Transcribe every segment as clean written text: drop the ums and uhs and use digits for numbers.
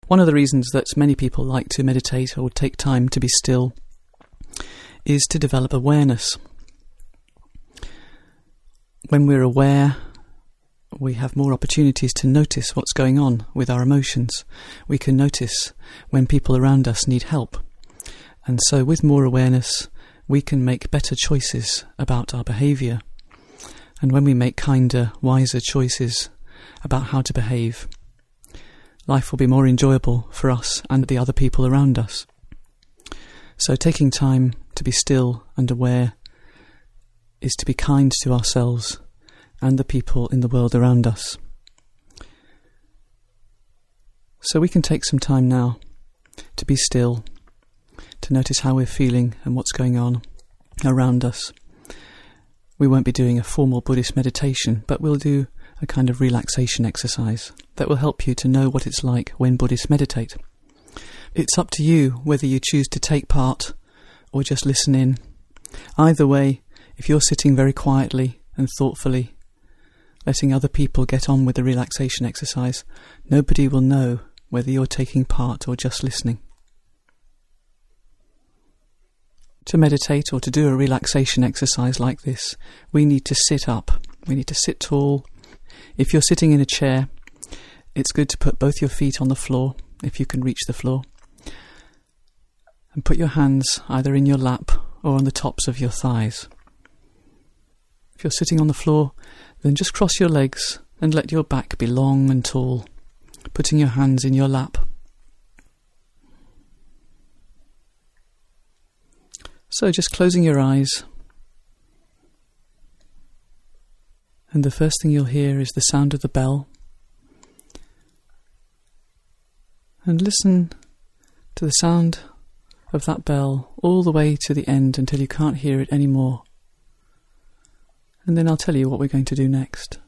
One of the reasons that many people like to meditate or take time to be still is to develop awareness. When we're aware, we have more opportunities to notice what's going on with our emotions. We can notice when people around us need help. And so with more awareness, we can make better choices about our behaviour. And when we make kinder, wiser choices about how to behave, life will be more enjoyable for us and the other people around us. So taking time to be still and aware is to be kind to ourselves and the people in the world around us. So we can take some time now to be still, to notice how we're feeling and what's going on around us. We won't be doing a formal Buddhist meditation, but we'll do a kind of relaxation exercise that will help you to know what it's like when Buddhists meditate. It's up to you whether you choose to take part or just listen in. Either way, if you're sitting very quietly and thoughtfully, letting other people get on with the relaxation exercise, nobody will know whether you're taking part or just listening. To meditate or to do a relaxation exercise like this, we need to sit up. We need to sit tall. If you're sitting in a chair, it's good to put both your feet on the floor, if you can reach the floor, and put your hands either in your lap or on the tops of your thighs. If you're sitting on the floor, then just cross your legs and let your back be long and tall, putting your hands in your lap. So just closing your eyes, and the first thing you'll hear is the sound of the bell. And listen to the sound of that bell all the way to the end until you can't hear it anymore. And then I'll tell you what we're going to do next.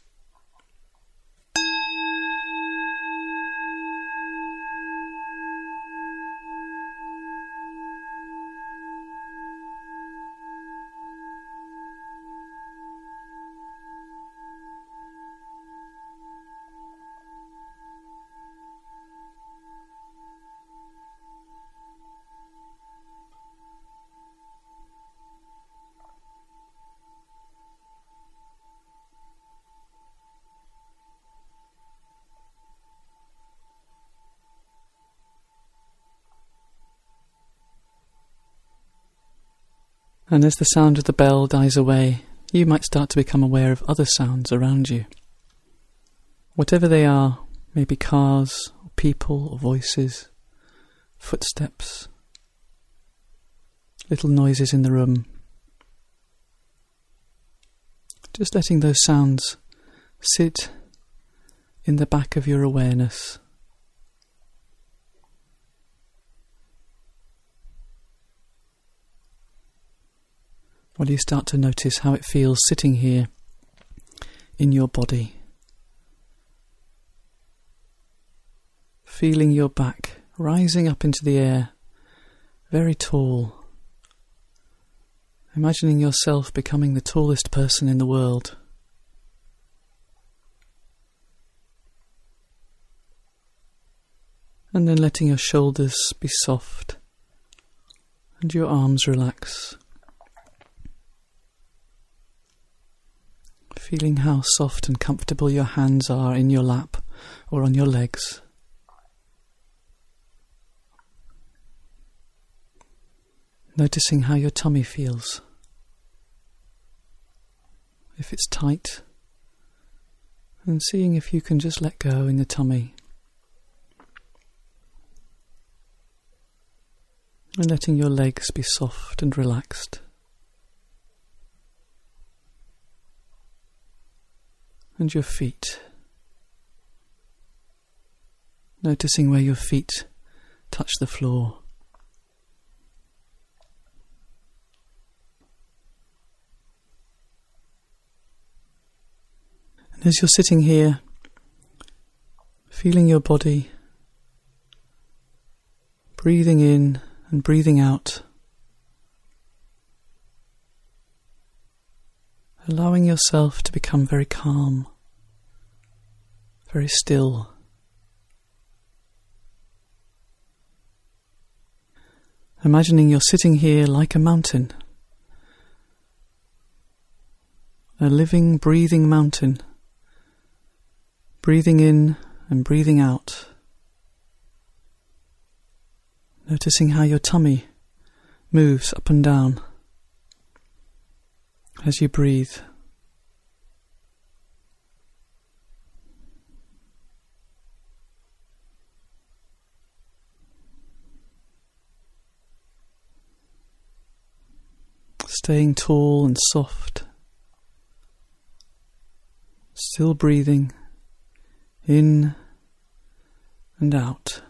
And as the sound of the bell dies away, you might start to become aware of other sounds around you. Whatever they are, maybe cars, or people, or voices, footsteps, little noises in the room. Just letting those sounds sit in the back of your awareness. While you start to notice how it feels sitting here in your body. Feeling your back rising up into the air, very tall. Imagining yourself becoming the tallest person in the world. And then letting your shoulders be soft and your arms relax. Feeling how soft and comfortable your hands are in your lap or on your legs. Noticing how your tummy feels. If it's tight, and seeing if you can just let go in the tummy. And letting your legs be soft and relaxed. And your feet. Noticing where your feet touch the floor. And as you're sitting here, feeling your body, breathing in and breathing out, allowing yourself to become very calm, very still. Imagining you're sitting here like a mountain, a living, breathing mountain, breathing in and breathing out, noticing how your tummy moves up and down as you breathe. Staying tall and soft, still breathing in and out.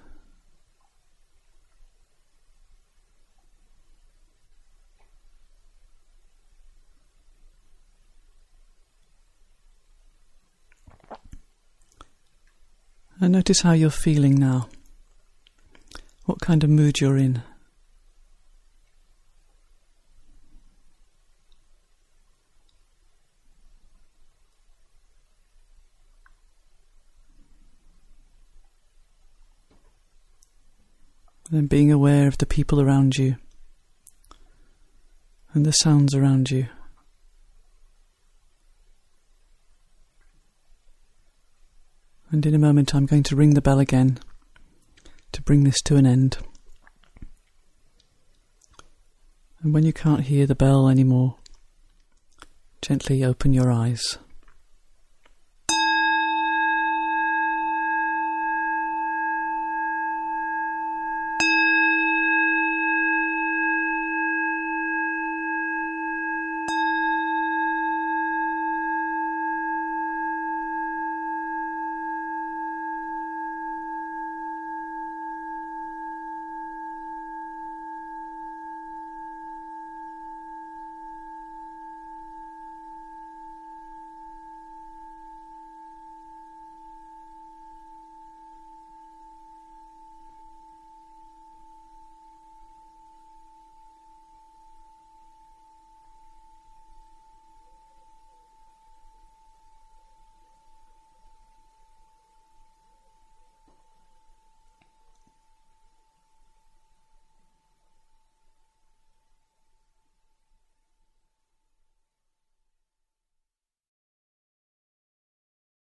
And notice how you're feeling now, what kind of mood you're in. And then being aware of the people around you and the sounds around you. And in a moment I'm going to ring the bell again to bring this to an end. And when you can't hear the bell anymore, gently open your eyes.